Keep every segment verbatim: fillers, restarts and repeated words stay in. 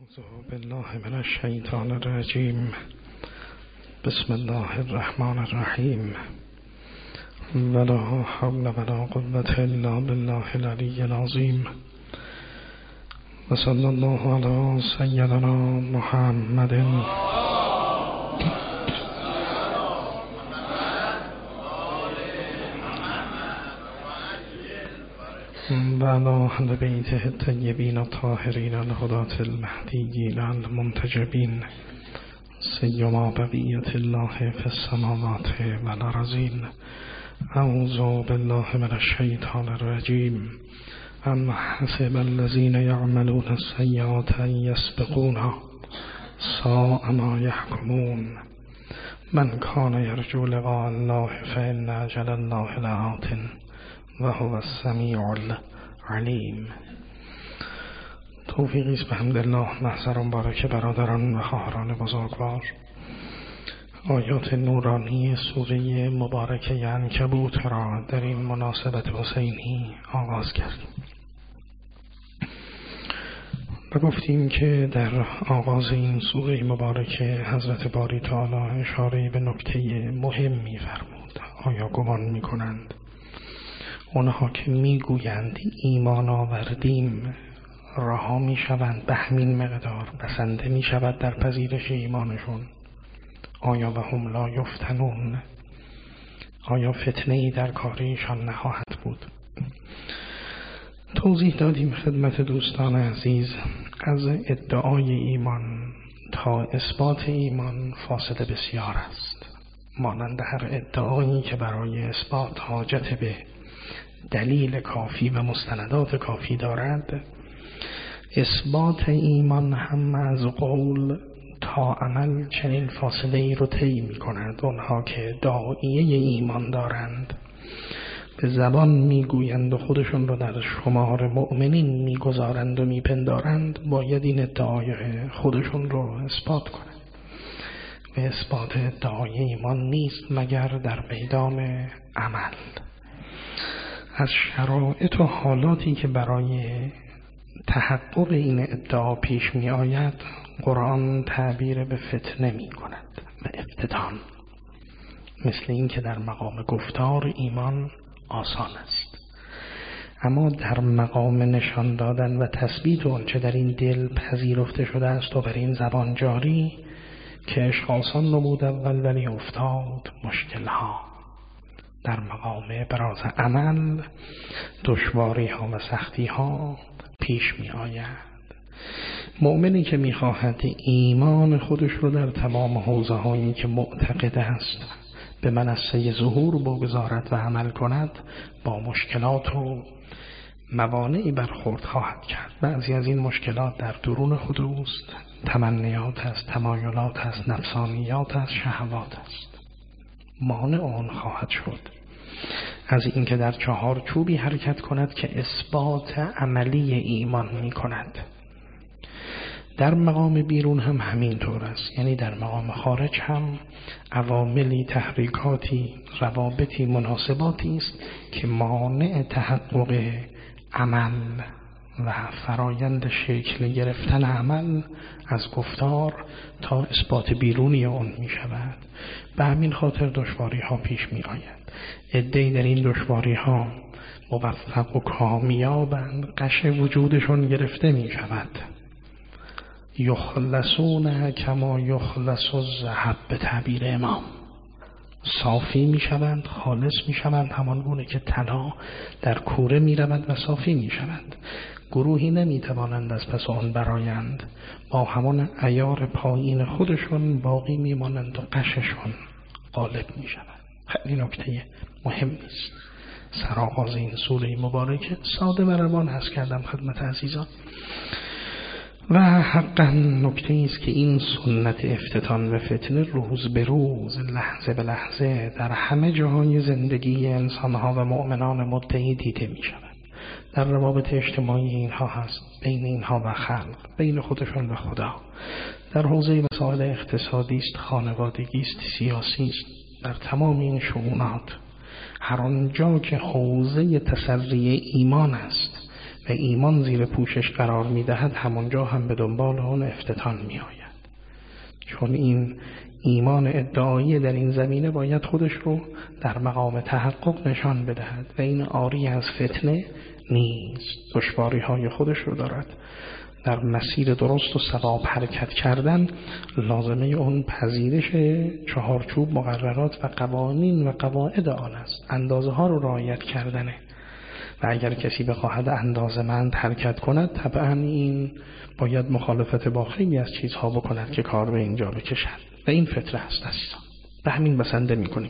أعوذ بالله من الشيطان الرجيم. بسم الله الرحمن الرحيم. ولا حول ولا قوة إلا بالله العلي العظيم. وصلى الله على سيدنا محمد وعلى أهل بيته الطيبين الطاهرين الهداة المهديين المنتجبين سيما بقية الله في السماوات والأرضين. أعوذ بالله من الشيطان الرجيم. أم حسب الذين يعملون السيئات أن يسبقونا ساء ما يحكمون. من كان يرجو لقاء الله فإن أجل الله لآت وهو السمیع العلیم. توفیقی است به حمدالله. محضر مبارک برادران و خواهران بزرگوار، آیات نورانی سوره مبارکه عنکبوت را در این مناسبت حسینی آغاز کردیم و گفتیم که در آغاز این سوره مبارکه حضرت باری تعالی اشاره به نکته مهمی فرمود. آیا گمان می‌کنند اونها که میگویند ایمان آوردیم رها میشوند به همین مقدار، بسنده میشود در پذیرش ایمانشون؟ آیا و هم لا یفتنون؟ آیا فتنه ای در کار ایشان نخواهد بود؟ توضیح دادیم خدمت دوستان عزیز از ادعای ایمان تا اثبات ایمان فاصله بسیار است. مانند هر ادعایی که برای اثبات حاجت به دلیل کافی و مستندات کافی دارد، اثبات ایمان هم از قول تا عمل چنین فاصله ای رو طی می کند. اونها که داعیه ایمان دارند، به زبان می گویند و خودشون رو در شمار مؤمنین می گذارند و می پندارند، باید این ادعای خودشون رو اثبات کنند. و اثبات ادعای ایمان نیست مگر در میدان عمل. از شرایط و حالاتی که برای تحقق این ادعا پیش می آید، قرآن تعبیر به فتنه می کند و افتتان. مثل این که در مقام گفتار ایمان آسان است، اما در مقام نشان دادن و تثبیت آنچه در این دل پذیرفته شده است و بر این زبان جاری، که عشق آسان نمود اول ولی افتاد مشکل ها. در مقام براز عمل دشواری ها و سختی ها پیش می آید. مؤمنی که می خواهد ایمان خودش رو در تمام حوزه هایی که معتقد است به منصه ظهور بگذارد و عمل کند، با مشکلات و موانعی برخورد خواهد کرد. بعضی از این مشکلات در درون خود اوست، تمنیات است، تمایلات است، نفسانیات است، شهوات است. مانع آن خواهد شد از اینکه در چهار چوبی حرکت کند که اثبات عملی ایمان می کند. در مقام بیرون هم همین طور است، یعنی در مقام خارج هم عواملی، تحریکاتی، روابطی، مناسباتی است که مانع تحقق عمل و فرایند شکل گرفتن عمل از گفتار تا اثبات بیرونی آن می شود. به همین خاطر دشواری ها پیش می آید. عده‌ای در این دشواری ها موفق و کامیابند، قش وجودشون گرفته می شود. یخلصون کما یخلص الذهب، به تعبیر امام صافی می شوند، خالص می شوند، همان گونه که طلا در کوره می رود و صافی می شوند. گروهی نمی توانند از پس آن برایند، با همان عیار پایین خودشون باقی می مانند و قششون غالب می شوند. خیلی نکته مهم است. سرآغاز این سوره مبارکه ساده و روان هست کردم خدمت عزیزان، و حقا نکته است که این سنت افتتان و فتنه روز به روز، لحظه به لحظه در همه جاهای زندگی انسانها و مؤمنان مدعی دیده می شود. در روابط اجتماعی اینها هست، بین اینها و خلق، بین خودشون و خدا. در حوزه مسائل اقتصادی است، خانوادگی است، سیاسی است، در تمام این شؤونات هر آنجا که حوزه تسری ایمان است و ایمان زیر پوشش قرار میدهد همونجا هم به دنبال اون افتتان می آید. چون این ایمان ادعایی در این زمینه باید خودش رو در مقام تحقق نشان بدهد و این عاری از فتنه نیست، دشواری های خودش رو دارد. در مسیر درست و صواب حرکت کردن لازمه اون پذیرش چهارچوب مقررات و قوانین و قواعد آن است، اندازه ها رو رعایت کردنه. و اگر کسی بخواهد اندازه‌مند حرکت کند طبعا این باید مخالفت با خیلی از چیزها بکند که کار به اینجا بکشد و این فطره است عزیزان. به همین بسنده میکنیم.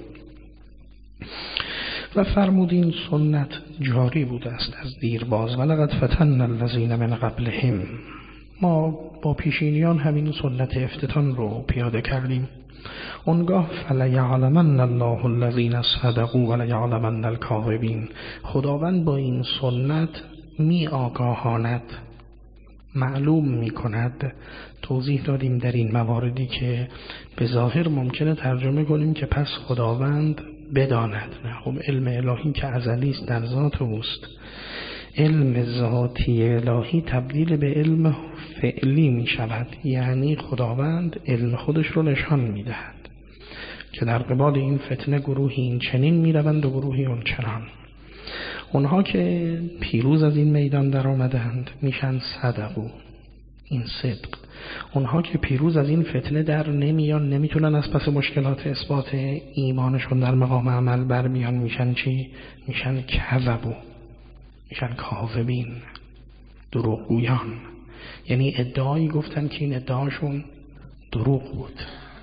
و فرمودین سنت جاری بوده است از دیرباز. ولقد فتن الذین من قبلهم، ما با پیشینیان همین سنت افتتان رو پیاده کردیم. اونگاه فلیعلمن الله الذین صدقوا ولیعلمن الکاذبین، خداوند با این سنت می آگاهاند، معلوم می کند. توضیح دادیم در این مواردی که به ظاهر ممکنه ترجمه کنیم که پس خداوند بداند. نه، خب علم الهی که ازلی است در ذات اوست. علم ذاتی الهی تبدیل به علم فعلی می شود، یعنی خداوند علم خودش رو نشان می دهد که در قبال این فتنه گروهی این چنین می روند و گروهی اون چنان. اونها که پیروز از این میدان در آمدند میشن صدقو، این صدق. اونها که پیروز از این فتنه در نمیان، نمیتونن از پس مشکلات اثبات ایمانشون در مقام عمل برمیان، میشن چی؟ میشن کذبو، میشن کاذبین، دروغگویان. یعنی ادعایی گفتن که این ادعاشون دروغ بود،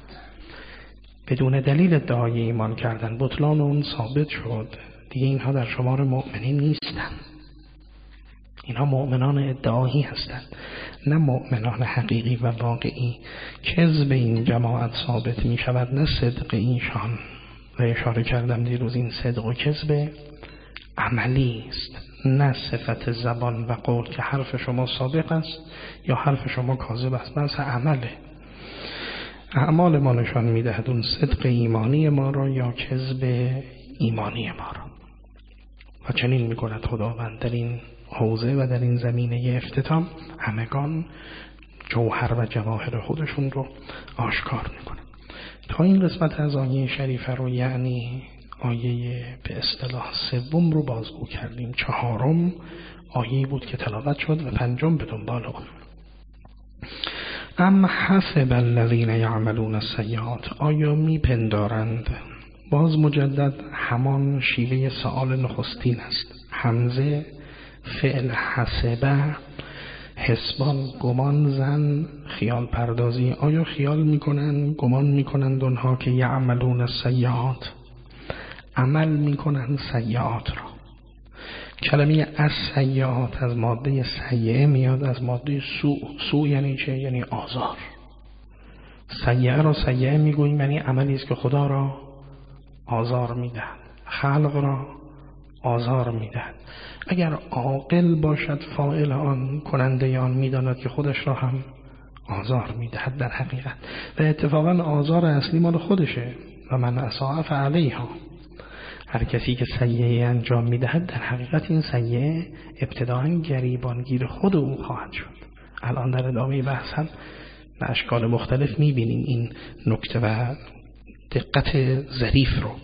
بدون دلیل ادعای ایمان کردن، بطلان اون ثابت شد، دیگه اینها در شمار مؤمنین نیستن. اینها مؤمنان ادعایی هستند، نه مؤمنان حقیقی و واقعی. کذب این جماعت ثابت می شود، نه صدق اینشان. و اشاره کردم دیروز این صدق و کذب عملی است، نه صفت زبان و قول که حرف شما صادق است یا حرف شما کاذب است، بس عمله. اعمال ما نشان می دهد اون صدق ایمانی ما را یا کذب ایمانی ما را. و چنین می کند خداوند در این حوزه و در این زمینه افتتام همگان جوهر و جواهر خودشون رو آشکار می کند. تا این قسمت از آیه شریفه رو، یعنی آیه به اصطلاح سوم رو بازگو کردیم. چهارم آیه بود که تلاوت شد و پنجم به دنبال اون. ام حسب الذین یعملون السیئات، آیا می پندارند؟ باز مجدد همان شیوه سؤال نخستین است. حمزه فعل حسبه، حسبان گمان زن، خیال پردازی. آیا خیال میکنن، گمان میکنند اونها که یعملون السیئات، عمل میکنند سیئات را. کلمه از سیئات از ماده سیئه میاد، از ماده سوء. سوء یعنی چه؟ یعنی آزار. سیئه را سیئه میگوییم یعنی عملی است که خدا را آزار میدهد، خلق را آزار میدهد. اگر عاقل باشد فاعل آن، کننده آن، میداند که خودش را هم آزار میدهد در حقیقت. و اتفاقا آزار اصلی مال خودشه. و من اساء فعلیها، هر کسی که سیئه انجام میدهد در حقیقت این سیئه ابتداء گریبانگیر خود او خواهد شد. الان در ادامه بحث هم به اشکال مختلف میبینیم این نکته و دقت ظریف رو.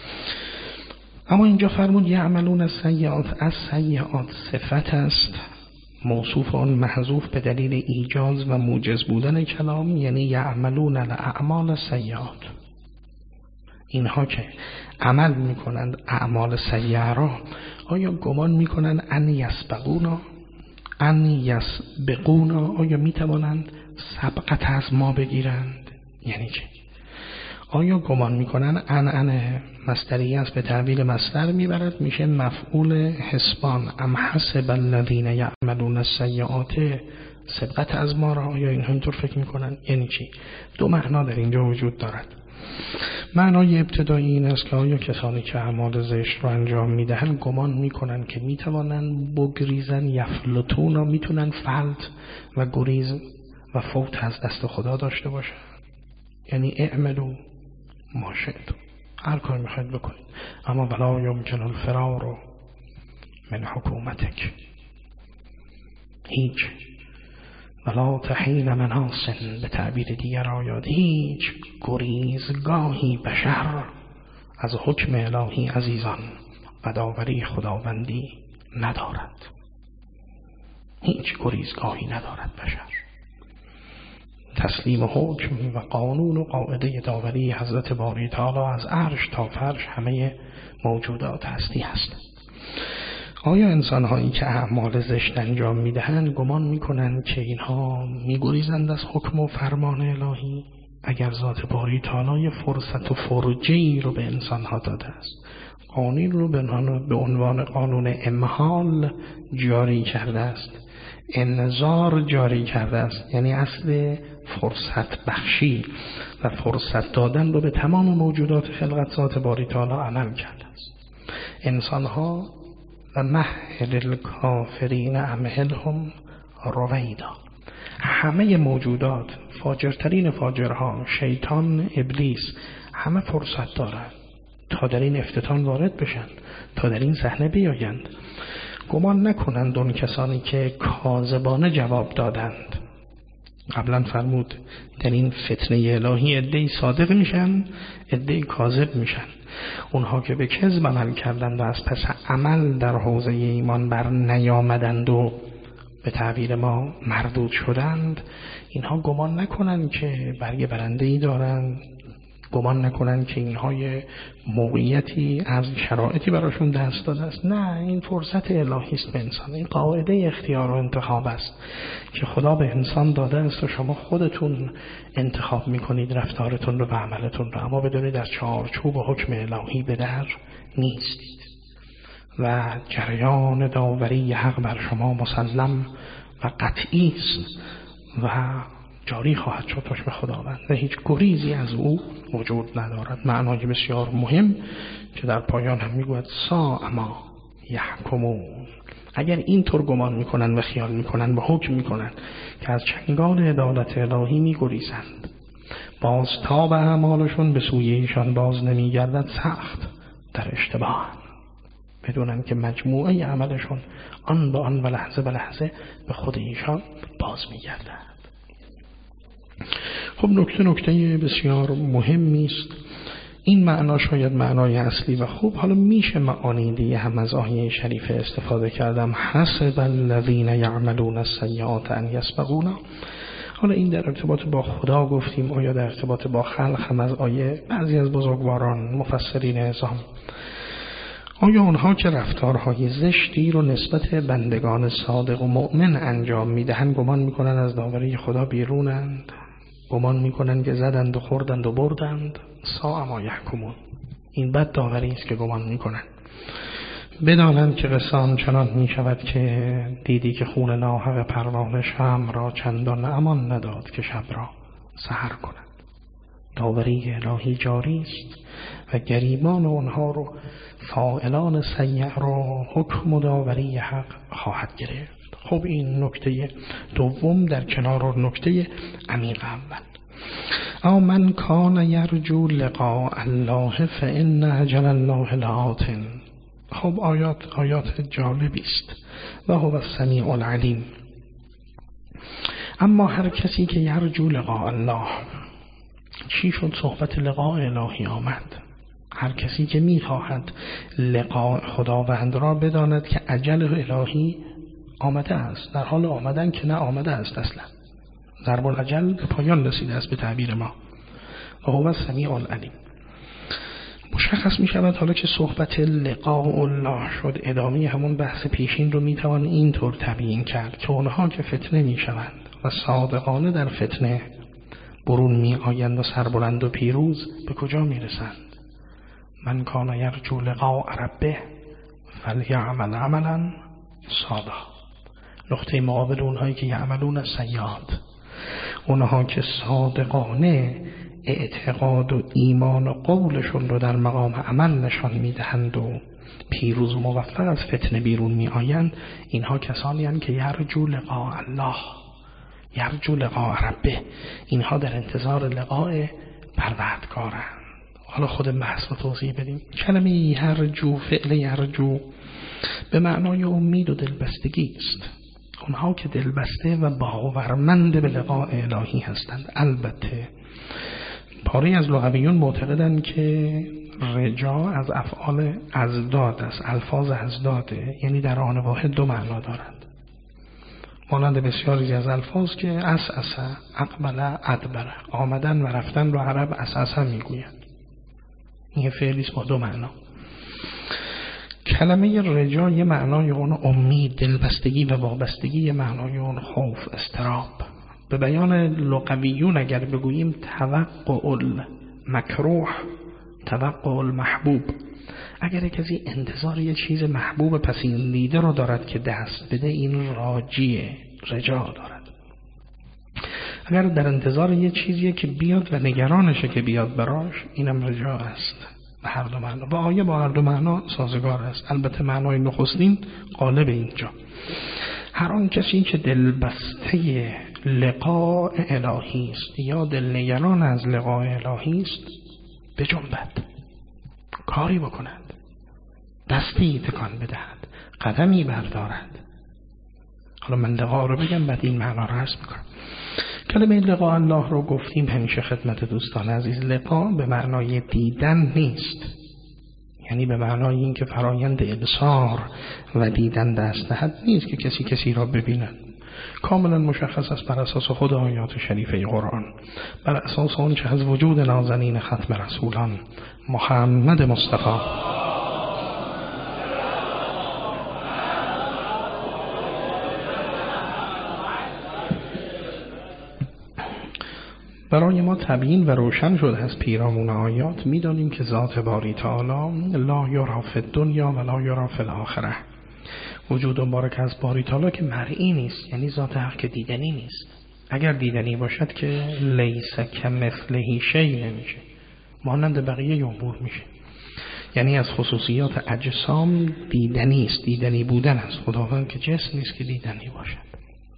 اما اینجا فرمود یعملون السیئات، از سیئات صفت است، موصوف آن محذوف به دلیل ایجاز و موجز بودن کلام، یعنی یعملون الاعمال السیئات. اینها که عمل میکنند اعمال سیئه را، آیا گمان میکنند ان یسبقونا، ان یسبقونا، آیا میتوانند سبقت از ما بگیرند؟ یعنی چه؟ آیا گمان میکنن ان ان مصدریه است، به تعبیر مصدر میبرد، میشه مفعول حسبان. ام حسب الذین یعملون السیئات سبقت از ما را، آیا اینها اینطور فکر میکنن؟ یعنی چی؟ دو معنا در اینجا وجود دارد. معنای ابتدایی این است که آیا کسانی که اعمال زشت رو انجام میدهن گمان میکنن که میتوانن بگریزن، یفلتون، و میتونن فلت و گریز و فوت از دست خدا داشته باشن؟ یعنی اعملوا ما شئتم، هر کار میخواید بکنید، اما ولا یمکن الفرار من حکومتک، هیچ. ولا تحین مناصن، به تعبیر دیگر آیات، هیچ گریزگاهی بشر از حکم الهی عزیزان و داوری خداوندی ندارد. هیچ گریزگاهی ندارد بشر. تسلیم حکم و قانون و قاعده داوری حضرت باری تعالی از عرش تا فرش همه موجودات هستی هستند. آیا انسان‌هایی که اعمال زشت انجام می‌دهند گمان می‌کنند که اینها می‌گریزند از حکم و فرمان الهی؟ اگر ذات باری تعالی فرصت و فرجه‌ای رو به انسان‌ها داده است، قانون رو به عنوان قانون امهال جاری کرده است، انذار جاری کرده است، یعنی اصل فرصت بخشی و فرصت دادن رو به تمام موجودات خلقت ذات باری تعالی عمل کرده است. انسان‌ها و مهل الکافرین امهلهم رویدا، همه موجودات، فاجرترین فاجرها، شیطان، ابلیس، همه فرصت دارند تا در این افتتان وارد بشن، تا در این صحنه بیایند. گمان نکنند اون کسانی که کاذبانه جواب دادند. قبلا فرمود در این فتنه الهی عده‌ای صادق میشن، عده‌ای کاذب میشن. اونها که به کذب عمل کردند و از پس عمل در حوزه ایمان بر نیامدند و به تعبیر ما مردود شدند، اینها گمان نکنند که برگ برنده‌ای دارند، گمان نکنند که اینها موقعیتی از شرایطی براشون دست داده است. نه، این فرصت الهی است به انسان. این قاعده اختیار و انتخاب است که خدا به انسان داده است و شما خودتون انتخاب میکنید رفتارتون رو و عملتون رو، اما بدونید در چارچوب و حکم الهی به در نیستید و جریان داوری حق بر شما مسلم و قطعی است و جاری خواهد شد حکم خداوند و هیچ گریزی از او وجود ندارد. معنای بسیار مهم که در پایان هم میگوید ساء ما یحکمون. اگر اینطور گمان میکنن و خیال میکنن و حکم میکنن که از چنگال عدالت الهی میگریزند، باز تا به اعمالشون به سوی ایشان باز نمیگردد، سخت در اشتباه، بدونن که مجموعه عملشون آن به آن و لحظه به لحظه به خود ایشان باز میگردد. خب نکته نکته بسیار مهمی است. این معنا شاید معنای اصلی و خوب. حالا میشه معانی دیگه هم از آیه شریفه استفاده کردم. حسب الذین یعملون السیئات ان یسبقونا. حالا این در ارتباط با خدا گفتیم، آیا در ارتباط با خلق هم از آیه بعضی از بزرگواران مفسرین اعظام، آیا اونها که رفتارهای زشتی رو نسبت بندگان صادق و مؤمن انجام میدهند گمان میکنن از داوری خدا بیرونند؟ گمان میکنن که زدند و خوردند و بردند؟ ساء ما یحکمون. این بد داوری است که گمان میکنن. بدانند که قصه چنان میشود که دیدی که خون ناحق پروانه شمع را چندان امان نداد که شب را سحر کنند. داوری الهی جاری است و گریبان اونها رو، فاعلان سیء رو، حکم و داوری حق خواهد گرفت. خب این نکته دوم در کنار نکته عمیق اول. او من کان یرجو لقاء الله فان اجل الله لآت. خب آیات آیات جالبی است و هو السمیع العلیم. اما هر کسی که یرجو لقاء الله، چی شد صحبت لقاء الهی آمد؟ هر کسی که میخواهد لقاء خداوند را بداند که اجل الهی آمده است، در حال آمدن که نه آمده است، اصلا ضرب الاجل به پایان رسیده است به تعبیر ما. و هو السمیع العلیم. مشخص می شود حالا که صحبت لقاء الله شد، ادامه همون بحث پیشین رو می توان اینطور تبیین کرد که اونها که فتنه می شوند و صادقانه در فتنه برون می آیند و سربلند و پیروز، به کجا می رسند؟ من کان یرجو لقاء ربه فلیعمل عملا صالحا. نقطه مقابل اونهایی که یعملون السیئات، اونها که صادقانه اعتقاد و ایمان و قولشون رو در مقام عمل نشان میدهند و پیروز و موفق از فتنه بیرون می آیند، اینها کسانی هستند که یرجو لقاء الله، یرجو لقاء ربه، اینها در انتظار لقاء پروردگارند. حالا خود بحث رو توضیح بدیم. کلمه یرجو، فعل یرجو به معنای امید و دلبستگی است. اونها که دلبسته و باورمند به لقاء الهی هستند. البته پاره از لغویون معتقدند که رجا از افعال ازداد است، الفاظ ازداده، یعنی در آن واحد دو معنا دارند، مانند بسیاری از الفاظ که اسعسه، اقبله، ادبره، آمدن و رفتن رو عرب اسعسه میگویند. این فعلی است با دو معنا. کلمه رجا یه معنای اون امید، دلبستگی و وابستگی، یه معنای اون خوف، اضطراب. به بیان لغویون اگر بگوییم توقع المکروه، توقع المحبوب، اگر کسی انتظار یه چیز محبوب پسندیده رو دارد که دست بده، این راجیه، رجا دارد. اگر در انتظار یه چیزیه که بیاد و نگرانشه که بیاد براش، اینم رجا است. به هر دو معنا و آیه با هر دو معنا سازگار است. البته معنای نخستین غالب اینجا. هر آن کسی که دلبسته لقاء الهی است یا دلنگران از لقاء الهی است، بجنبد، کاری بکند، دستی تکان بدهد، قدمی بردارد. حالا من لقاء رو بگم بعد این معنا رو عرض میکنم. کلمه لقاء الله رو گفتیم همیشه خدمت دوستان عزیز. لقاء به معنای دیدن نیست، یعنی به معنای این که فرایند ابصار و دیدن دست دهد نیست که کسی کسی را ببیند. کاملا مشخص است بر اساس خود آیات شریفه قرآن، بر اساس اون چه از وجود نازنین ختم رسولان محمد مصطفی برای ما تبیین و روشن شد از پیرامون آیات. می‌دانیم که ذات باری تعالی لا یرا فی الدنیا و لا یرا فی الاخره. وجود مبارک از باری تعالی که مرئی نیست، یعنی ذات حق که دیدنی نیست. اگر دیدنی باشد که لیس کمثله شیء نمیشه، مانند بقیه امور میشه. یعنی از خصوصیات اجسام دیدنی است، دیدنی بودن است. خداوند که جسم نیست که دیدنی باشد،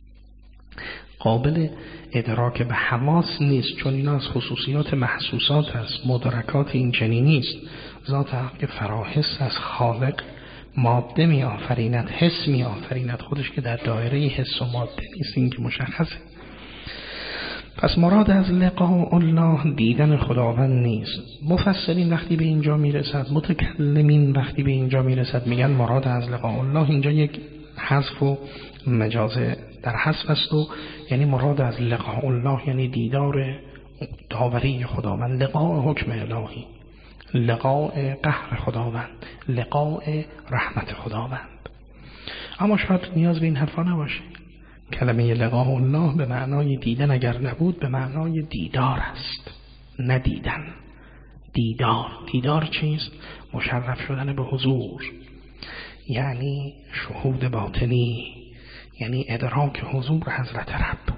قابل ادراک به حواس نیست، چون اینا از خصوصیات محسوسات است، مدرکات این چنین نیست. ذات حق که فراحس از خالق ماده می آفریند، حس می آفریند، خودش که در دایره حس و ماده نیست، این که مشخصه. پس مراد از لقاء الله دیدن خداوند نیست. مفسرین وقتی به اینجا میرسد، متکلمین وقتی به اینجا میرسد، میگن مراد از لقاء الله اینجا یک حذف و مجاز در حذف است، و یعنی مراد از لقاء الله یعنی دیدار داوری خداوند، لقاء حکم الهی، لقاء قهر خداوند، لقاء رحمت خداوند. اما شاید نیاز به این حرفا نباشه. کلمه لقاء الله به معنای دیدن اگر نبود، به معنای دیدار است، ندیدن. دیدار، دیدار چیست؟ مشرف شدن به حضور، یعنی شهود باطنی، یعنی ادراک حضور حضرت رب،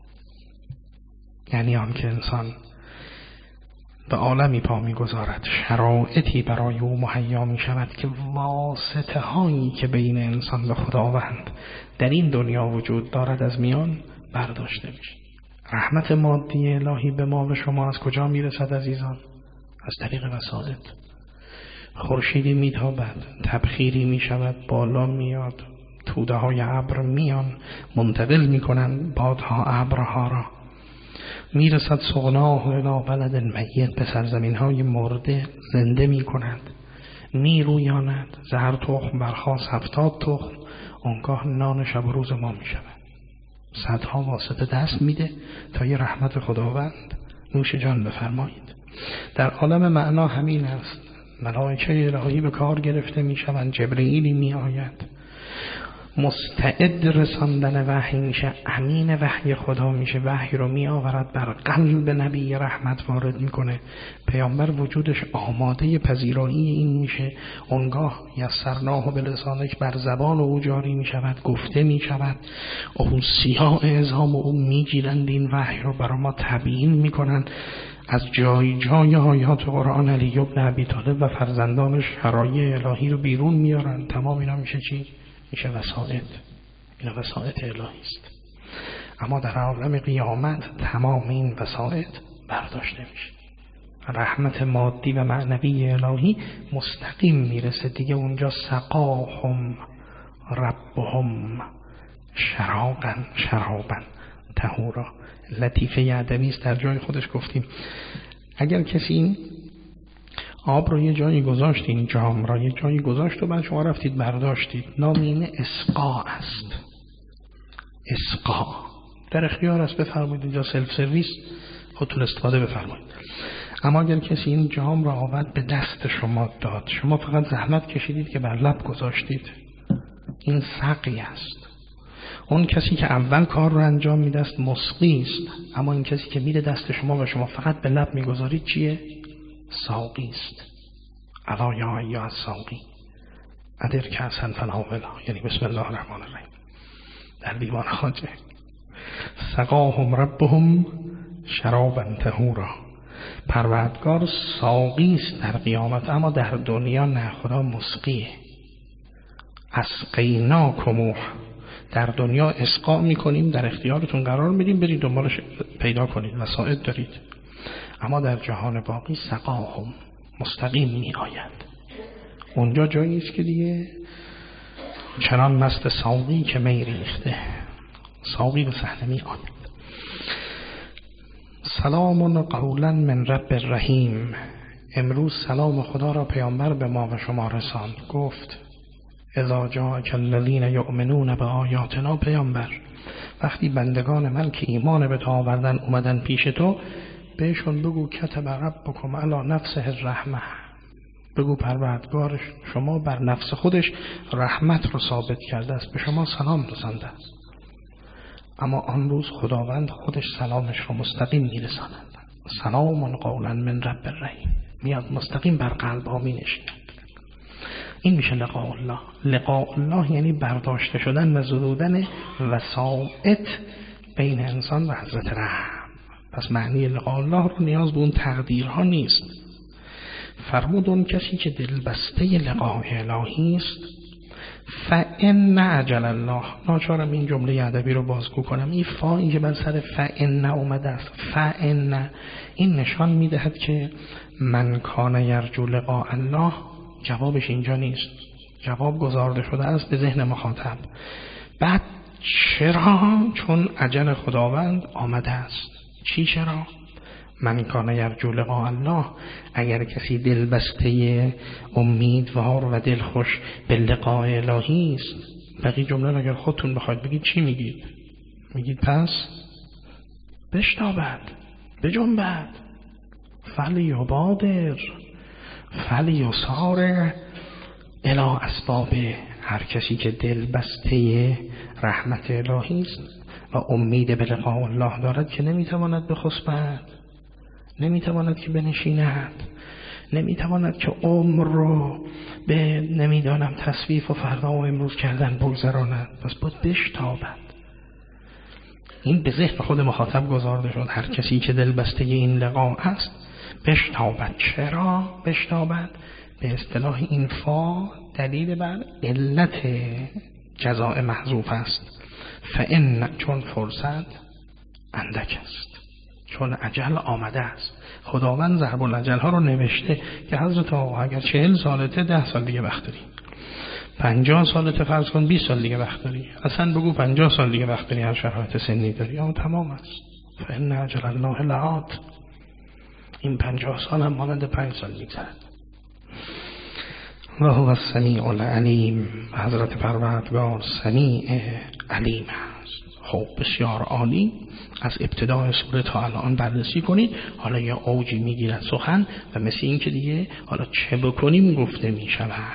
یعنی آن که انسان به عالمی پا می‌گذارد، شرایطی برای او مهیا می‌شود که واسطه هایی که بین انسان و خداوند در این دنیا وجود دارد از میان برداشته میشه. رحمت مادی الهی به ما و شما از کجا میرسد عزیزان؟ از طریق وسائط. خورشیدی میتابد، تبخیری میشود، بالا میاد، توده های ابر میان، منتقل میکنن بادها ابرها را، میرسد سغناه الی بلد میت، به سرزمین های مرده زنده میکنند، میرویاند، زهر تخم برخاست هفتاد تخم، اونگاه نان شب و روز ما میشود. صدها واسطه دست میده تا یه رحمت خداوند نوش جان بفرمایید. در عالم معنا همین است. ملائکه الهی به کار گرفته میشوند، جبرئیلی میآید مستعد رساندن وحی میشه، امین وحی خدا میشه، وحی رو میآورد بر قلب نبی رحمت وارد میکنه، پیامبر وجودش آماده پذیرایی این میشه، اونگاه یسرناه به لسانک بر زبان او جاری میشود، گفته میشود، اون سیاه اعظام او میگیرند این وحی رو برای ما تبیین میکنن. از جای جای آیات قرآن علی ابن ابی طالب و فرزندانش شرایع الهی رو بیرون میارن. تمام اینا میشه چی؟ میشه وسائط. اینا وسائط الهی است. اما در عالم قیامت تمام این وسائط برداشته میشه. رحمت مادی و معنوی الهی مستقیم میرسه دیگه. اونجا سقاهم ربهم شراقا شرابا طهورا. لطیفه ادبی است، در جای خودش گفتیم اگر کسی این آب رو یه جایی گذاشت، این جام را یه جایی گذاشت و بعد شما رفتید برداشتید، نام این اسقا است. اسقا در اختیار است، بفرمایید اینجا سلف سرویس، خودتون استفاده بفرمایید. اما اگر کسی این جام را آورد به دست شما داد، شما فقط زحمت کشیدید که بر لب گذاشتید، این سقی است. اون کسی که اول کار رو انجام میده است مسقی است، اما این کسی که میده دست شما و شما فقط به لب میگذارید چیه؟ ساقی است. الا یا یا الساقی ادر کاسا فناولا، یعنی بسم الله الرحمن الرحیم. در دیوان خواجه سقاهم ربهم شرابا طهورا، پروردگار ساقی است در قیامت، اما در دنیا نه، خدا مسقیه. اسقیناکموه، در دنیا اسقا میکنیم، در اختیارتون قرار میدیم، برید دنبالش پیدا کنید، وسائل دارید. اما در جهان باقی سقاهم مستقیم می آید. اونجا جایی است که دیگه چنان مست ساقی که می ریخته، ساقی به صحنه می آید. سلام قولا من رب الرحیم. امروز سلام خدا را پیامبر به ما و شما رساند. گفت اذا جاءک الذین یؤمنون بآیاتنا، پیامبر وقتی بندگان من که ایمان به تو آوردن اومدن پیش تو، بهشون بگو کتب ربکم علی نفسه الرحمه، بگو پروردگار شما بر نفس خودش رحمت رو ثابت کرده است، به شما سلام رسانده است. اما آن روز خداوند خودش سلامش رو مستقیم میرساند. سلام قولا من رب الرحیم، میاد مستقیم بر قلب ها می نشیند. این میشه لقاء الله. لقاء الله یعنی برداشته شدن و زدودن وسائط بین انسان و حضرت رحم. پس معنی لقاء الله رو نیاز به اون تقدیرها نیست. فرمود اون کسی که دلبسته لقاء الهی است، فإن اجل الله، ناچارم این جمله ادبی رو بازگو کنم، این فایی که بر سر فإن اومده است، فإن این نشان میدهد که من کان یرجو لقاء الله، جوابش اینجا نیست، جواب گذارده شده است به ذهن مخاطب. بعد چرا؟ چون اجل خداوند آمده است. چی چرا؟ من کان یرجو لقاء الله، اگر کسی دلبسته امیدوار و دلخوش به لقاء الهی است، بقیه جمله اگر خودتون بخواید بگید چی میگید؟ میگید پس بشتابد، بجنبد، فلیبادر فلیسارع الی اسبابه. هر کسی که دلبسته رحمت الهی است و امید به لقاء الله دارد که نمیتواند بخسبد، نمیتواند که بنشیند، نمیتواند که عمر رو به نمیدانم تصویف و فردا و امروز کردن بگذراند، پس باید بشتابد. این به ذهن خود مخاطب گذارده شد. هر کسی که دلبسته این لقاء است بشتابد. چرا بشتابد؟ به اصطلاح این فا دلیل بر علت جزاء محذوف است. فإن، چون فرصت اندک است، چون اجل آمده است. خداوند ضرب الاجل ها رو نوشته که حضرت آقا اگر چهل سالته ده سال دیگه وقت داری، پنجاه سالته فرض کن بیست سال دیگه وقت داری، اصلا بگو پنجاه سال دیگه وقت داری، هر شرایط سنی داری، اما تمام است. فإن اجل الله لآت، این پنجاه سال هم مانند پنج سال میگذرد. و هو السمیع العلیم، حضرت پروردگار سمیع علیم است. خب بسیار عالی. از ابتدای سوره تا الان بررسی کنید. حالا یه اوجی میگیرد سخن و مثل این که دیگه حالا چه بکنیم گفته میشود.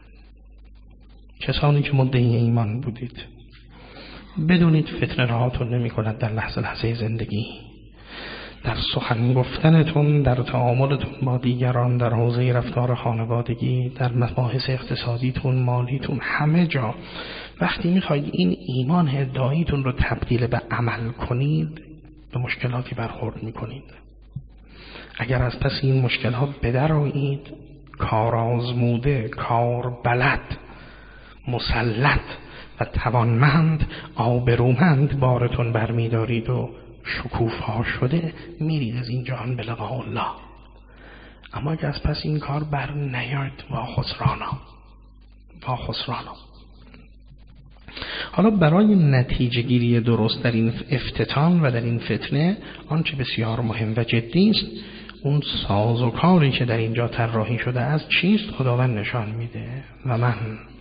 کسانی که مدعی ایمان بودید بدونید فتنه راهاتون نمی کند در لحظه لحظه زندگی، در سخن گفتنتون، در تعاملتون با دیگران، در حوزه رفتار خانوادگی، در مباحث اقتصادیتون، مالیتون، همه جا. وقتی میخواید این ایمان ادعاییتون رو تبدیل به عمل کنید به مشکلاتی برخورد میکنید. اگر از پس این مشکلات بدرایید، کار آزموده، کار بلد، مسلط و توانمند، آبرومند بارتون برمیدارید و شکوفا شده میرید از این جهان به لقاء الله. اما اگر از پس این کار بر نیاید، وا خسرانا، وا خسرانا. حالا برای نتیجه گیری درست در این افتتان و در این فتنه آنچه بسیار مهم و جدی است اون ساز و کاری که در اینجا طراحی شده از چیست خداوند نشان میده. و من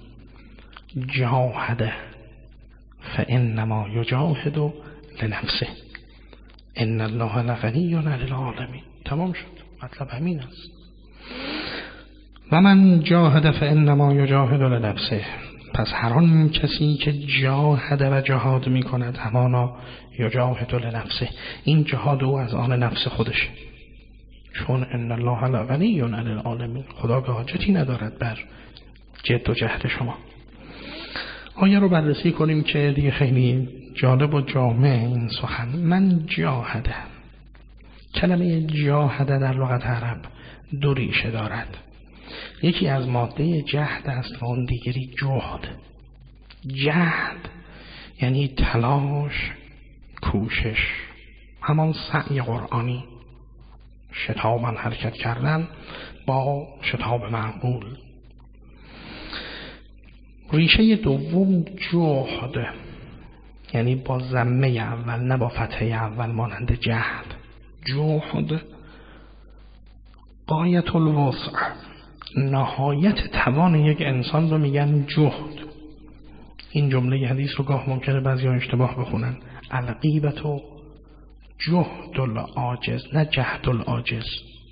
جاهد فانما یجاهد لنفسه ان الله لغنی عن العالمین. تمام شد، مطلب همین است. و من جاهد فانما یجاهد لنفسه. پس هر آن کسی که جاهد و جهاد میکند همانا یجاهد لنفسه، این جهاد او از آن نفس خودشه، چون ان الله لغنی عن العالمین، خدا که حاجتی ندارد بر جد و جهد شما. آیه رو بررسی کنیم که دیگه خیلی جالب و جامع این سخن. من جاهده، کلمه جاهده در لغت عرب دو ریشه دارد. یکی از ماده جهد است و اون دیگری جهد. جهد یعنی تلاش، کوشش، همان سعی قرآنی، شتاباً حرکت کردن با شتاب معقول. ریشه دوم جهد، یعنی با ضمه اول نه با فتحه اول مانند جهد. جهد غایت الوسع، نهایت توان یک انسان رو میگن جهد. این جمله حدیث رو گاه ممکنه بعضی‌ها اشتباه بخونن. الغیبت و جهد العاجز، نه جهد العاجز.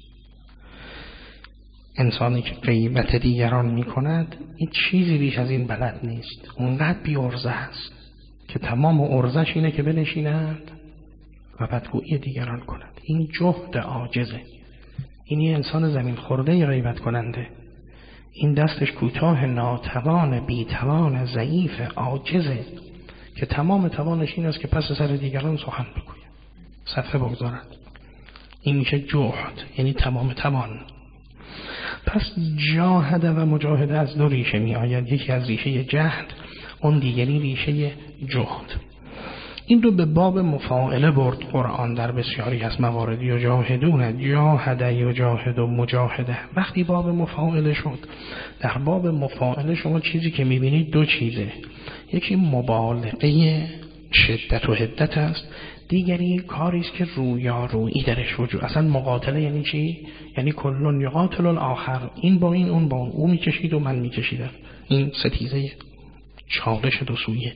انسانی که غیبت دیگران میکند این چیزی بیش از این بلد نیست، اونقدر بی عرضه است که تمام عرضش اینه که بنشیند و بدگویی دیگران کند. این جهد عاجزه. این یه انسان زمین خورده غیبت کننده، این دستش کوتاه، ناتوان، بیتوان، ضعیف، عاجزه که تمام توانش این است که پس سر دیگران سخن بگوید، صفحه بگذارد. این میشه جهد، یعنی تمام توان. پس جاهده و مجاهده از دو ریشه می آید، یکی از ریشه جهد، اون دیگری ریشه جهد. این رو به باب مفاعله برد قرآن در بسیاری از موارد. یجاهدون، جاهده یجاهد و مجاهده. وقتی باب مفاعله شد، در باب مفاعله شما چیزی که میبینید دو چیزه، یکی مبالغه شدت و حدت است، دیگری کاری است که رویارویی درش وجود. اصلا مقاتله یعنی چی؟ یعنی کلون یقاتل الاخر، این با این، اون با اون، او میکشید و من میکشیدم. این ستیزه چالش دو سویه.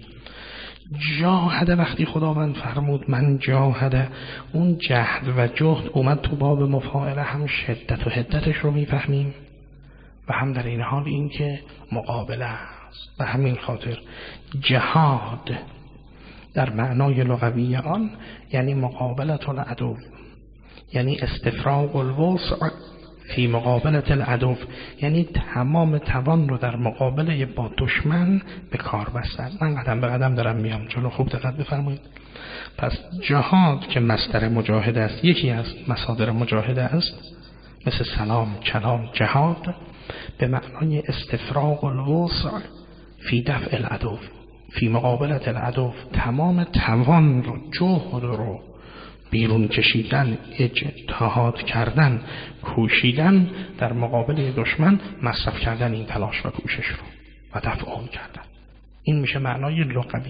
جاهده، وقتی خداوند فرمود من جاهده، اون جهد و جهد اومد تو باب مفاعله، هم شدت و حدتش رو میفهمیم و هم در این حال این که مقابله است. به همین خاطر جهاد در معنای لغوی آن یعنی مقابلت العدو، یعنی استفراغ الوسع فی مقابلت العدو، یعنی تمام توان رو در مقابله با دشمن به کار بستن. من قدم به قدم دارم میام جلو، خوب دقت بفرمایید. پس جهاد که مصدر مجاهده است، یکی از مصادر مجاهده است، مثل سلام، کلام، جهاد به معنای استفراغ الوسع فی دفع العدو، فی مقابلت العدو، تمام توان رو، جهد رو بیرون کشیدن، اجتهاد کردن، کوشیدن در مقابل دشمن، مصرف کردن این تلاش و کوشش رو و دفع آن کردن. این میشه معنای لغوی.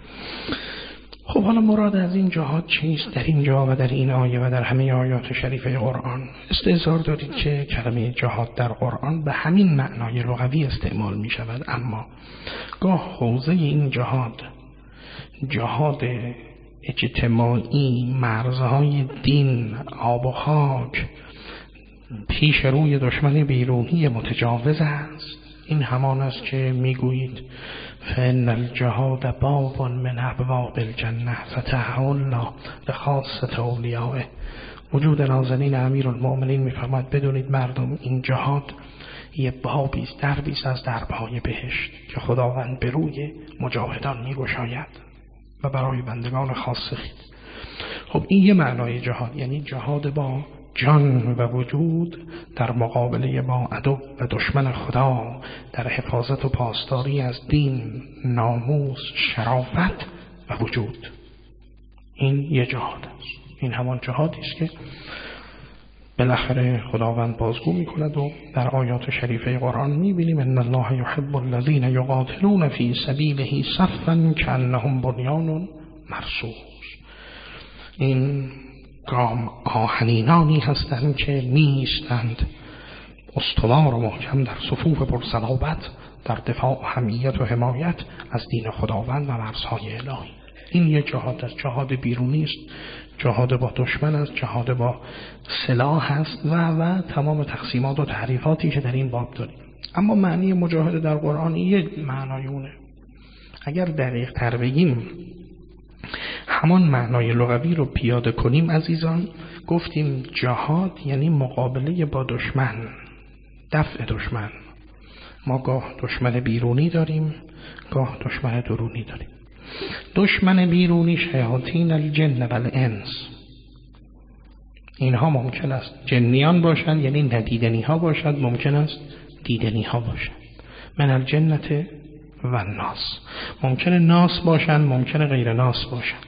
خب حالا مراد از این جهاد چیست در اینجا و در این آیه و در همه آیات شریفه قرآن؟ استحضار دارید که کلمه جهاد در قرآن به همین معنای لغوی استعمال می شود، اما گاه حوزه این جهاد، جهاد اجتماعی، مرزهای دین، آب و خاک، پیش روی دشمن بیرونی متجاوز است. این همان است که میگویید فإن الجهاد باب من ابواب الجنه فتحه الله لخاصة اولیائه. وجود نازنین امیرالمؤمنین میفرماید بدونید مردم، این جهاد یه بابی است، دربی است از دربهای بهشت که خداوند به روی مجاهدان میگشاید و برای بندگان خاص خود. خب این یه معنای جهاد، یعنی جهاد با جان و وجود در مقابله با عدو و دشمن خدا، در حفاظت و پاسداری از دین، ناموس، شرافت و وجود. این یه جهاد است. این همان جهادی است که بالاخره خداوند بازگو میکند و در آیات شریفه قرآن میبینیم ان الله یحب الذین یقاتلون فی سبیله صفا کانهم بنیان مرصوص. این گام آهنینانی هستند که میستند استوار و محکم در صفوف پرصلابت در دفاع و حمیت و حمایت از دین خداوند و مرزهای الهی. این یک جهاد است، جهاد بیرونی است، جهاد با دشمن است، جهاد با سلاح است و و تمام تقسیمات و تعریفاتی که در این باب داریم. اما معنی مجاهده در قرآن یک معنای اونه. اگر دقیق تر بگیم همان معنای لغوی رو پیاده کنیم عزیزان، گفتیم جهاد یعنی مقابله با دشمن، دفع دشمن. ما گاه دشمن بیرونی داریم، گاه دشمن درونی داریم. دشمن بیرونی شیاطین الجن و الانس، اینها ممکن است جنیان باشند، یعنی ندیدنی ها باشند، ممکن است دیدنی ها باشند. من الجنت و الناس، ممکنه ناس باشند، ممکنه غیر ناس باشند.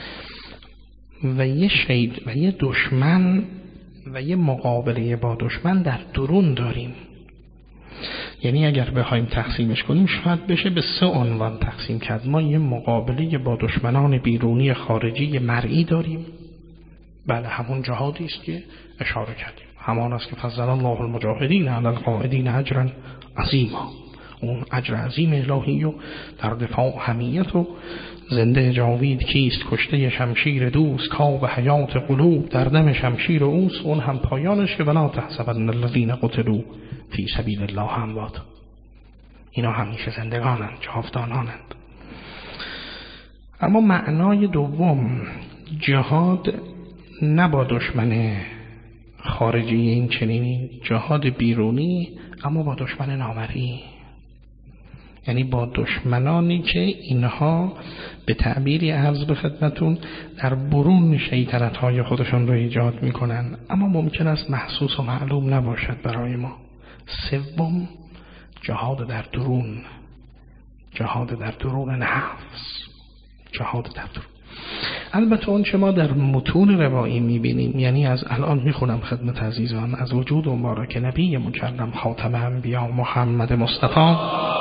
و یه شید و یه دشمن و یه مقابله با دشمن در درون داریم. یعنی اگر بخوایم تقسیمش کنیم شاید بشه به سه عنوان تقسیم کرد. ما یه مقابله با دشمنان بیرونی خارجی مرئی داریم، بله همون جهادی است که اشاره کردیم، همان است که فضل الله المجاهدین علی القاعدین اجرا عظیما، اون اجر عظیم الهی و در دفاع و حمیت و زنده جاوید کیست کشته شمشیر دوست کاو حیات قلوب در دم شمشیر اوست، اون هم پایانش که ولا تحسبن الذین قتلوا فی سبیل الله اموات، اینا همیشه زندگانند، جاودانانند. اما معنای دوم جهاد نه با دشمن خارجی این چنینی، جهاد بیرونی اما با دشمن نامرئی، یعنی با دشمنانی که اینها به تعبیری عرض به خدمتون در برون شیطنت های خودشون رو ایجاد میکنن، اما ممکن است محسوس و معلوم نباشد برای ما. سوم جهاد در درون، جهاد در درون نفس، جهاد در درون. البته اون چه ما در متون روایی میبینیم، یعنی از الان میخونم خدمت عزیزان، از وجود مبارک نبی مکرم خاتم انبیا محمد مصطفی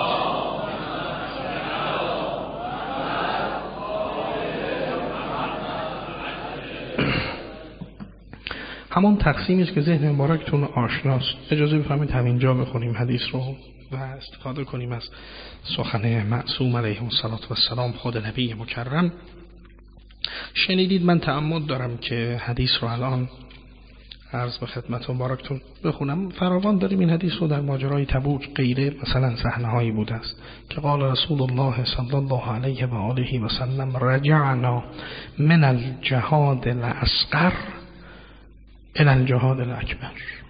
همون تقسیمی است که ذهن مبارکتون آشناست. اجازه بفرمایید همینجا بخونیم حدیث رو و استفاده کنیم از سخن معصوم علیه السلام خود نبی مکرم. شنیدید من تعمد دارم که حدیث رو الان عرض به خدمت مبارکتون بخونم. فراوان داریم این حدیث رو در ماجرای تبوک غیره مثلا صحنه هایی بوده است که قال رسول الله صلی الله علیه و آله و سلم رجعنا من الجهاد الاصغر الى الجهاد الاکبر.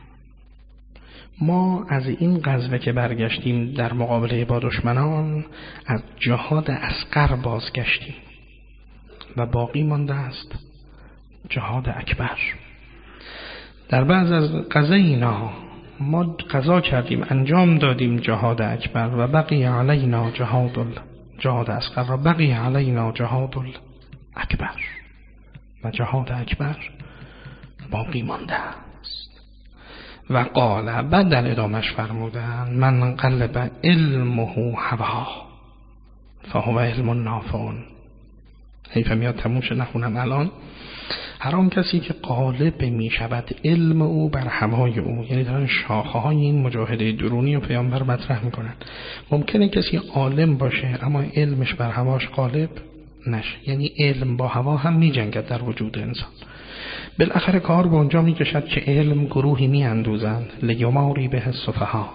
ما از این غزوه که برگشتیم در مقابله با دشمنان از جهاد اصغر بازگشتیم و باقی مانده است جهاد اکبر. در بعض از غزاینا ما قضا کردیم، انجام دادیم جهاد اکبر و بقی علینا جهاد ال... جهاد اصغر و بقی علینا جهاد اکبر، و جهاد اکبر باقی مانده است. و قال بعد در ادامش فرمودن من قلب علمه هوا فهو علم نافع. حیف میاد تمومش نخونم الان. هر آن کسی که غالب می شود علم او بر هوای او، یعنی دارن شاخه های این مجاهده درونی و پیامبر مطرح میکنن. ممکنه کسی عالم باشه اما علمش بر هواش غالب نشه، یعنی علم با هوا هم می جنگد در وجود انسان. بالاخره کار به اونجا می کشد که علم گروهی می اندوزند لیماری به السفها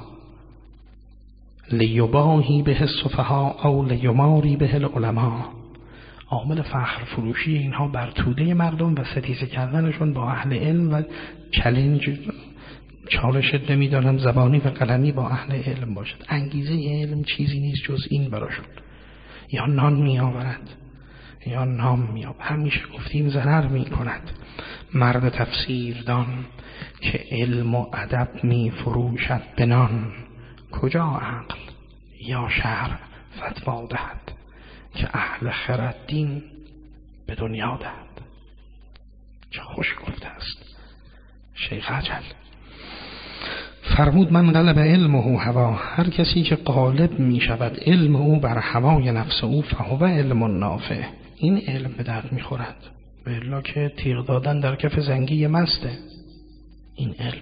لیباهی به السفها او لیماری به العلماء. عامل فخر فروشی اینها بر توده مردم و ستیزه کردنشون با اهل علم و چالش چالش نمیدانم زبانی و قلمی با اهل علم باشد. انگیزه علم چیزی نیست جز این براشون، یا نان می آورد یا نام می آورد. همیشه گفتیم ضرر می کند مرد تفسیردان که علم و ادب می فروشد به نان، کجا عقل یا شرع فتوا دهد که اهل خرد دین به دنیا دهد. چه خوش گفته است شیخ عجل. فرمود من غلب علمه هوا، هر کسی که غالب می شود علم او بر هوای نفس او فهو علم نافع، این علم به درد می خورد. به الا که تیغ دادن در کف زنگی مسته این علم.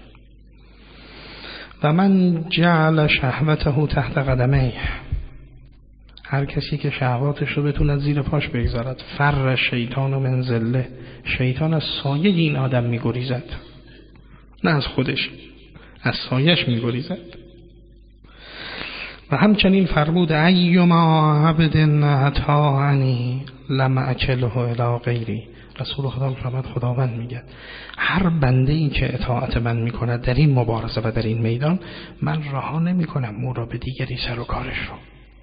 و من جعل شهوته تحت قدمه، هر کسی که شهواتش رو بتونه زیر پاش بگذارد، فر شیطان و من ذله، شیطان از سایه این آدم میگریزد، نه از خودش، از سایش میگریزد. و همچنین فرمود ایما عبد اطاعنی لم اکله الی غیری، رسول خدا فرمود، خداوند میگه هر بنده ای که اطاعت من میکنه در این مبارزه و در این میدان، من رها نمیکنم او را به دیگری سر و کارش رو،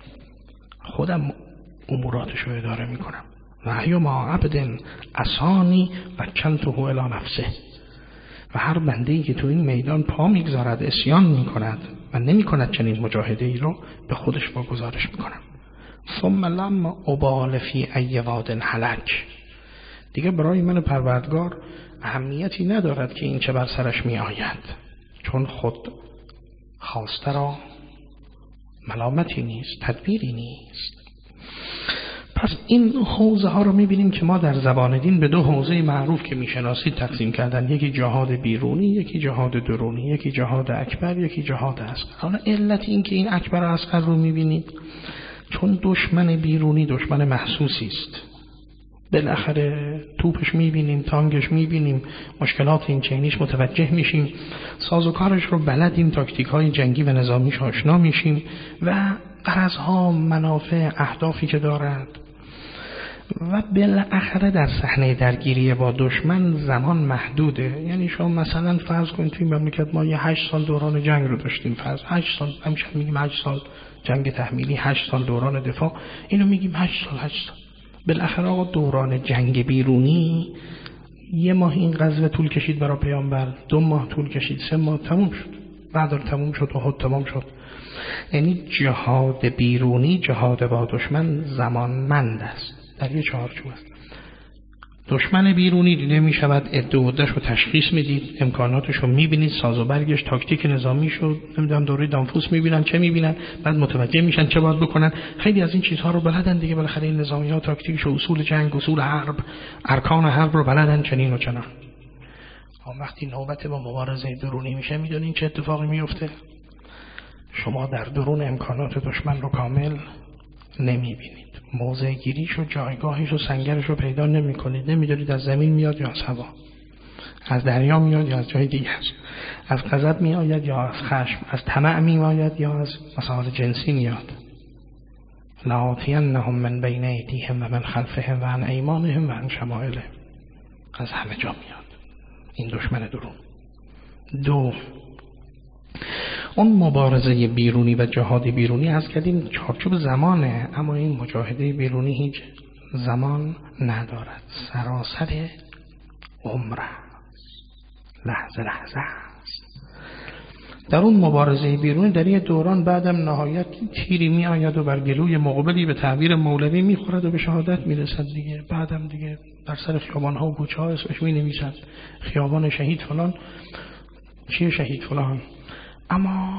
خودم اموراتش رو اداره میکنم. و ایما عبد عصانی وکلته الی نفسه، و هر بنده ای که تو این میدان پا میگذارد، عصیان میکند و نمیکند چنین مجاهده ای رو، به خودش واگذارش میکنم. ثم لم ابال فی ای واد هلک، دیگه برای من پروردگار اهمیتی ندارد که این چه بر سرش می آید، چون خود خواسته را ملامتی نیست، تدبیری نیست. پس این حوزه ها رو می بینیم که ما در زبان دین به دو حوزه معروف که می شناسید تقسیم کردن، یکی جهاد بیرونی، یکی جهاد درونی، یکی جهاد اکبر، یکی جهاد اصغر. حالا علت این که این اکبر و اصغر رو می بینید چون دشمن بیرونی دشمن محسوسی است، بالاخره توپش میبینیم، تانگش میبینیم، مشکلات این چینیش متوجه میشیم، سازوکارش رو بلدیم، تاکتیک های جنگی و نظامیش آشنا میشیم و غرضها، منافع، اهدافی که دارد. و بالاخره در صحنه درگیری با دشمن زمان محدوده. یعنی شما مثلا فرض کنید توی مملکت ما یه هشت سال دوران جنگ رو داشتیم، فرض هشت سال، همیشه میگیم هشت سال جنگ تحمیلی، هشت سال دوران دفاع، اینو میگیم هشت سال هشت سال. بالاخره آقا دوران جنگ بیرونی یه ماه این غزوه طول کشید برای پیامبر، دو ماه طول کشید، سه ماه تموم شد، بعد تموم شد و خود تمام شد. یعنی جهاد بیرونی، جهاد با دشمن زمانمند است، در یه چارچوب است. دشمن بیرونی دیده می شود، عده و عده‌اش رو تشخیص میدید، امکاناتش رو میبینید، ساز و برگش، تاکتیک نظامی شد، نمیدونم دوره دانفوس میبینن، چه میبینن، بعد متوجه میشن چه باید بکنن. خیلی از این چیزها رو بلدن دیگه، بالاخره این نظامی‌ها تاکتیکش و اصول جنگ، اصول حرب، ارکان حرب رو بلدن چنین و چنان. اما وقتی نوبت با مبارزه درونی میشه، میدونین چه اتفاقی میفته؟ شما در درون امکانات دشمن رو کامل نمیبینید، موضع گیریش و جایگاهش و سنگرش رو پیدا نمی کنید، نمیدونید از زمین میاد یا از هوا، از دریا میاد یا از جای دیگه، از غضب میآید یا از خشم، از طمع میآید یا از مسائل جنسی میاد. لآتینهم من بین ایدیهم و من خلفهم و عن ایمانهم و عن شمائلهم، از همه جا میاد این دشمن درون. دو، اون مبارزه بیرونی و جهاد بیرونی از کردیم چارچوب زمانه، اما این مجاهده بیرونی هیچ زمان ندارد، سراسر عمر لحظه لحظه است. در اون مبارزه بیرونی در یه دوران بعدم نهایت تیری می آید و بر گلوی مقبلی به تعبیر مولوی می خورد و به شهادت می رسد دیگه. بعدم دیگه در سر خیابان ها و کوچه ها اسمش می نویسند خیابان شهید فلان، چیه شهید فلان. اما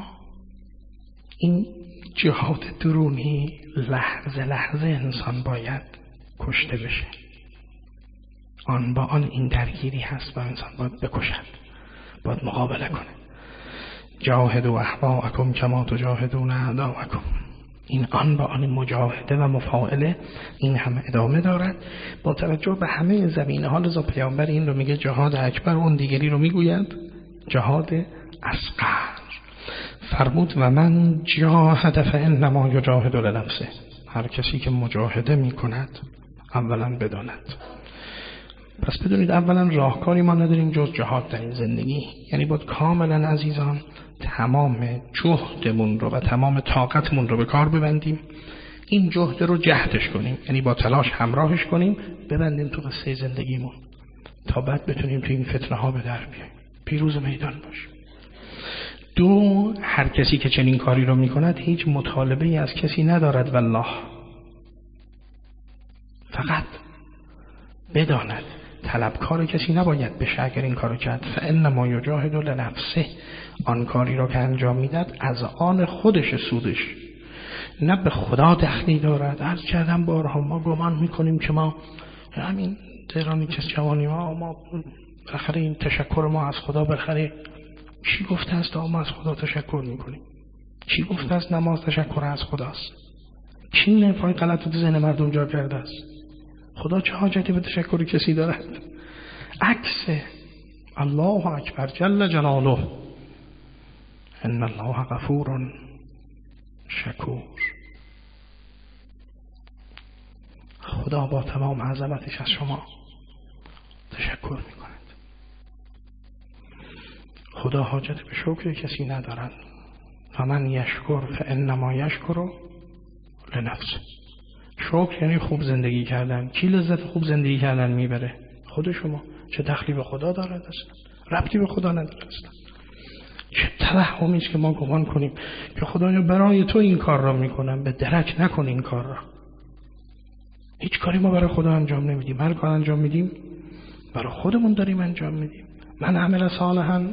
این جهاد درونی لحظه لحظه انسان باید کشته بشه، آن با آن این درگیری هست و انسان باید بکشد، باید مقابله کنه. جاهدوا احواءکم کما تجاهدون اعداءکم، این آن با آن مجاهده و مفاعله این هم ادامه دارد با توجه به همه زمینه ها. لذا پیامبر این رو میگه جهاد اکبر، اون دیگری رو میگوید جهاد اصغر. فرمود و من جاهد فانما یجاهد لنفسه، هر کسی که مجاهده میکند اولا بداند. پس بدونید اولا راهکاری ما نداریم جز جهاد در این زندگی، یعنی باید کاملا عزیزان تمام جهدمون رو و تمام طاقتمون رو به کار ببندیم، این جهد رو جهدش کنیم، یعنی با تلاش همراهش کنیم، ببندیم تو قصه زندگیمون تا بعد بتونیم تو این فتنه ها به در بیاییم، پیروز میدان باشیم. دو، هر کسی که چنین کاری رو میکند هیچ مطالبه از کسی ندارد والله، فقط بداند طلبکار کسی نباید بشه اگر این کارو کرد. فانما یجاهد لنفسه، آن کاری را که انجام میداد از آن خودش سودش، نه به خدا دخلی دارد. عرض کردم بارها ما گمان میکنیم که ما همین تهرانی که جوانی ما ما بالاخره این تشکر ما از خدا، بالاخره چی گفته است ما از خدا تشکر میکنیم؟ چی گفته است نماز تشکر از خداست؟ چی نفای غلط تو ذهن مردم جا کرده است؟ خدا چه حاجتی به تشکر کسی دارد؟ عکس الله اکبر جل جلاله، ان الله غفور شکور. خدا با تمام عظمتش از شما تشکر میکند. خدا حاجت به شکر کسی ندارد. فمن یشکر فانما یشکر لنفسه. شکر یعنی خوب زندگی کردن. کی لذت خوب زندگی کردن میبره؟ خود شما. چه دخلی به خدا دارد اصلا؟ ربطی به خدا نداره اصلا. چه توهمی است که ما گمان کنیم که خدایا برای تو این کار را میکنم، به درک نکن این کار را. هیچ کاری ما برای خدا انجام نمیدیم. هر کار انجام میدیم برای خودمون داریم انجام میدیم. من عمل صالحا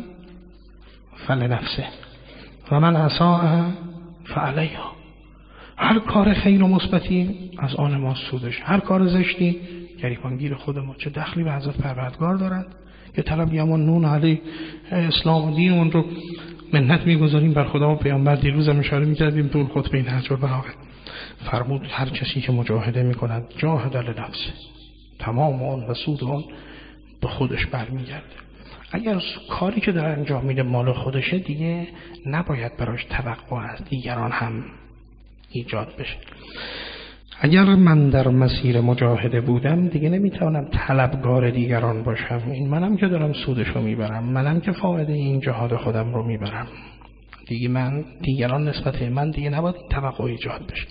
فلنفسه و من اساء فعلیها. هر کار خیر و مثبتی از آن ما سودش، هر کار زشتی گریبانگیر خود ما. چه دخلی به حضرت پروردگار دارد که طلبیمان نون علی اسلام و دینمون رو منت میگذاریم بر خدا و پیامبر. دیروز هم اشاره میکردیم تو خطبه نهج البلاغه، فرمود هر کسی که مجاهده میکند جاهد لنفسه، تمام آن و سود آن به خودش برمیگرده. اگر کاری که داره انجام میده مال خودشه، دیگه نباید براش توقع از دیگران هم ایجاد بشه. اگر من در مسیر مجاهده بودم دیگه نمیتونم طلبگار دیگران باشم. این منم که دارم سودشو میبرم، منم که فایده این جهاد خودم رو میبرم. دیگه من دیگران نسبت من دیگه نباید این توقع ایجاد بشه.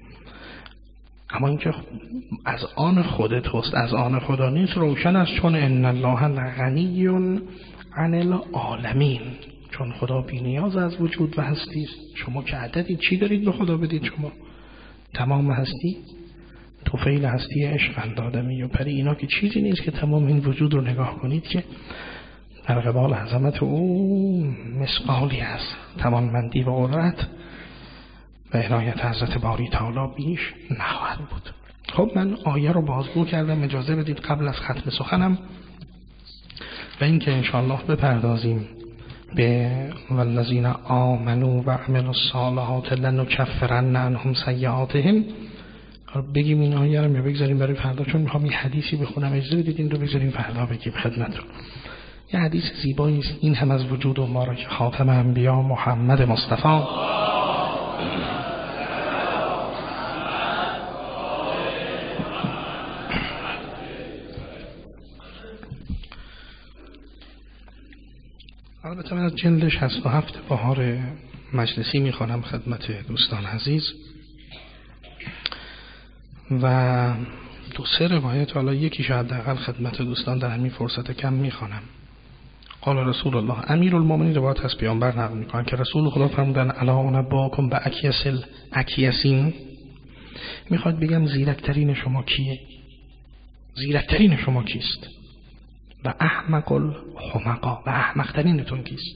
اما اینکه از آن خودت هست، از آن خدا نیست، روشن است. چون ان الله غنی عن العالمین، چون خدا بی نیاز از وجود و هستی است. شما که عددی چی دارید به خدا بدید؟ شما تمام هستی، توفیل هستی عشق آدمی و پری، اینا که چیزی نیست که تمام این وجود رو نگاه کنید که در قبال عظمت او مثقالی است. توانمندی و قدرت و عنایت حضرت باری تعالی بیش نخواهد بود. خب من آیه رو بازگو کردم، اجازه بدید قبل از ختم سخنم و اینکه انشاءالله بپردازیم به والذین آمنوا و عملوا الصالحات لنکفرن عنهم سیئاتهم. بگیم این آیه رو یا بگذاریم برای فردا؟ چون میخوام یه حدیثی بخونم، اجازه بدید این رو بگذاریم فردا بگیم خدمتتون. یه حدیث زیبایی است. این هم از وجود و ما را که خاتم انبیا محمد مصطفی البته من از جلد شصت و هفت بهار مجلسی میخوانم خدمت دوستان عزیز و دو سه روایت، حالا یکی شاید حداقل خدمت دوستان در همین فرصت کم میخوانم. قال رسول الله، امیر المؤمنین روایت از پیامبر نقل میکنن که رسول خدا فرمودن الا انبئکم باکیسل اکیسین. میخواد بگم زیرکترین شما کیه؟ زیرکترین شما کیست؟ و احمق الحمقا، و احمقترینتون کیست؟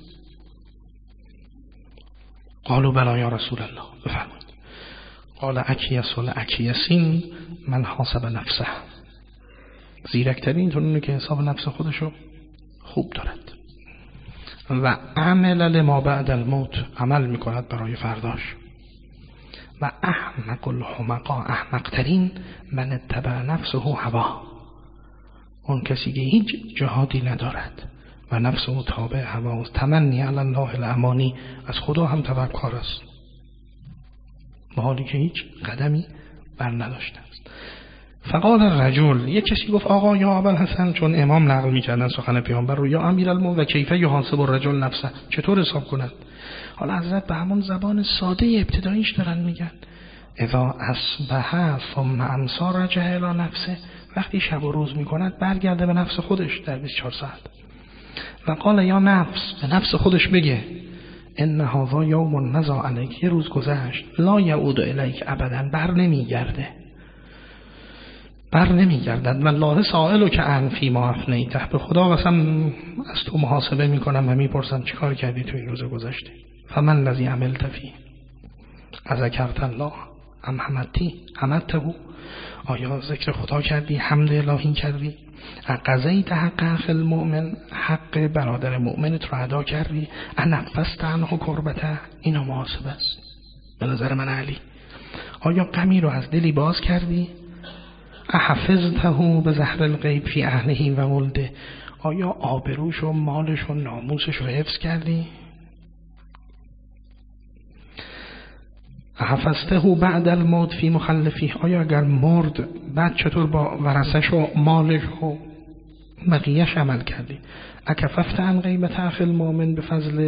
قالوا بلا یا رسول الله، بفرمایید. قال اکیس الاکیسین من حاسب نفسه. زیرکترینتون اونه که حساب نفس خودشو خوب دارد و عمل لما بعد الموت، عمل میکند برای فرداش. و احمق الحمقا، احمقترین من اتبع نفسه هوا، اون کسی که هیچ جهادی ندارد و نفس او تابع هواست. تمنی علی الله الامانی، از خدا هم توکل است با حالی که هیچ قدمی بر نداشته است. فقال الرجل، یک کسی گفت آقا یا ابوالحسن، چون امام نقل می‌کردن سخن پیامبر رو، یا امیرالمومنین و کیف یحاسب الرجل نفسه، چطور حساب کند؟ حالا حضرت به همون زبان ساده ابتداییش دارن میگن اذا اصبح ثم امسی رجع الی نفسه، وقتی شب و روز میکند برگرده به نفس خودش در بیست و چهار ساعت. و قال یا نفس، به نفس خودش بگه ان هذا یوم مضی علیک، یه روز گذشت، لا یعود الیک ابدا، بر نمیگرده. بر نمیگردد. والله سائل که عن فی ما افنیته، به خدا قسم از تو محاسبه میکنم و میپرسم چیکار کردی تو این روز گذشته. فمن الذی عملت فیه اذکرت الله ام حمدتی حمدته، آیا ذکر خدا کردی، حمد الهی کردی، قضیت حق اخی المؤمن، حق برادر مؤمنت رو ادا کردی، انفست عنه کربته، اینا محاسبه است به نظر من علی. آیا غمی رو از دلی باز کردی، احفظته به زهر الغیب فی اهله و ولده، آیا آبروش و مالش و ناموسش رو حفظ کردی، حفظته بعد الموت فی مخلفیه، آیا اگر مرد بعد چطور با ورثش و مالش و بقیه‌اش عمل کردی. اکففت عن غیبت اخی المؤمن به فضل،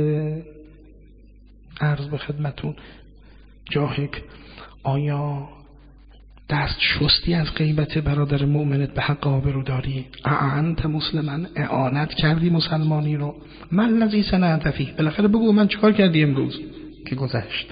عرض به خدمتون جاهک، آیا دست شستی از غیبت برادر مؤمنت به حق آبروداری، انت مسلمان، اعانت کردی مسلمانی رو، من الذی صنعت فیه، بالاخره بگو من چیکار کردی امروز که گذشت.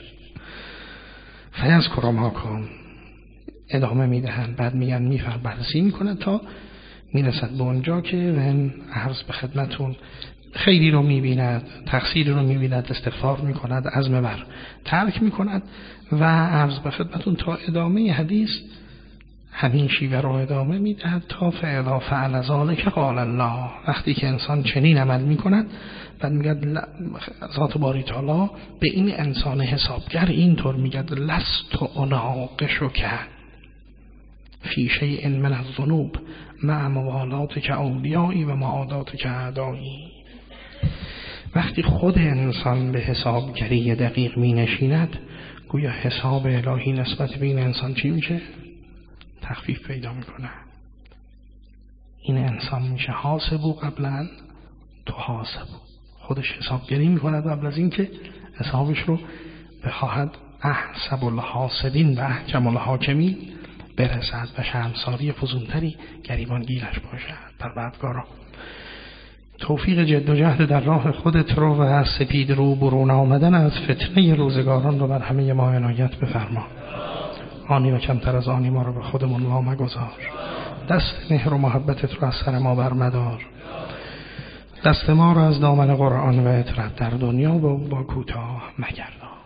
فیذکر ما کان، ادامه میدهند، بعد میگن میفر بررسی میکنه تا میرسد به اونجا که من عرض به خدمتون خیری رو میبیند، تقصیر رو میبیند، استغفار میکند، عزم بر ترک میکند و عرض به خدمتون تا ادامه حدیث همین شیوه رو ادامه میدهد تا فعلا فعل ذلک قال الله، وقتی که انسان چنین عمل میکند بعد میگد ذات باری تعالی به این انسان حسابگر اینطور میگد لست اناقشک فی شیء من الذنوب مع موالاتک اولیایی و معاداتک اعدایی. وقتی خود انسان به حسابگری دقیق می نشیند گویا حساب الهی نسبت به این انسان چی میشه؟ تخفیف پیدا میکنه. این انسان میشه حاسبو قبلا تو حاسبو، خودش حسابگری میکند قبل از اینکه حسابش رو بخواهد احسب الحاسدین و احکم الحاکمین برسد و شرمساری فزونتری گریبان گیرش باشد. پروردگارا توفیق جد و جهد در راه خودت رو و از سپید رو برون آمدن از فتنه روزگاران رو بر همه ما عنایت بفرما. آنی و کمتر از آنی ما رو به خودمون وا مگذار. دست مهر و محبتت رو از سر ما برمدار. دست ما رو از دامن قرآن و اطرت در دنیا با, با کوتاه مگردان.